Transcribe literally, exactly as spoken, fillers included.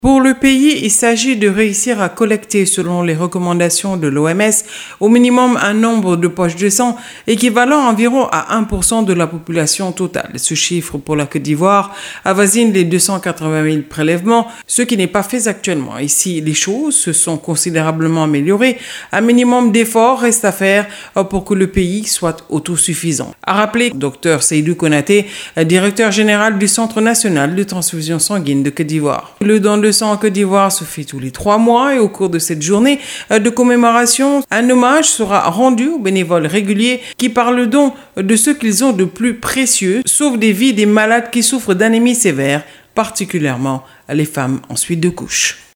Pour le pays, il s'agit de réussir à collecter, selon les recommandations de l'O M S, au minimum un nombre de poches de sang équivalent environ à un pour cent de la population totale. Ce chiffre pour la Côte d'Ivoire avoisine les deux cent quatre-vingt mille prélèvements, ce qui n'est pas fait actuellement. Ici, les choses se sont considérablement améliorées. Un minimum d'efforts reste à faire pour que le pays soit autosuffisant. A rappelé Dr Seydou Konaté, directeur général du Centre national de transfusion sanguine de Côte d'Ivoire. Le don de sang en Côte d'Ivoire se fait tous les trois mois et au cours de cette journée de commémoration, un hommage sera rendu aux bénévoles réguliers qui par le don de ce qu'ils ont de plus précieux sauvent des vies des malades qui souffrent d'anémie sévère, particulièrement les femmes en suite de couche.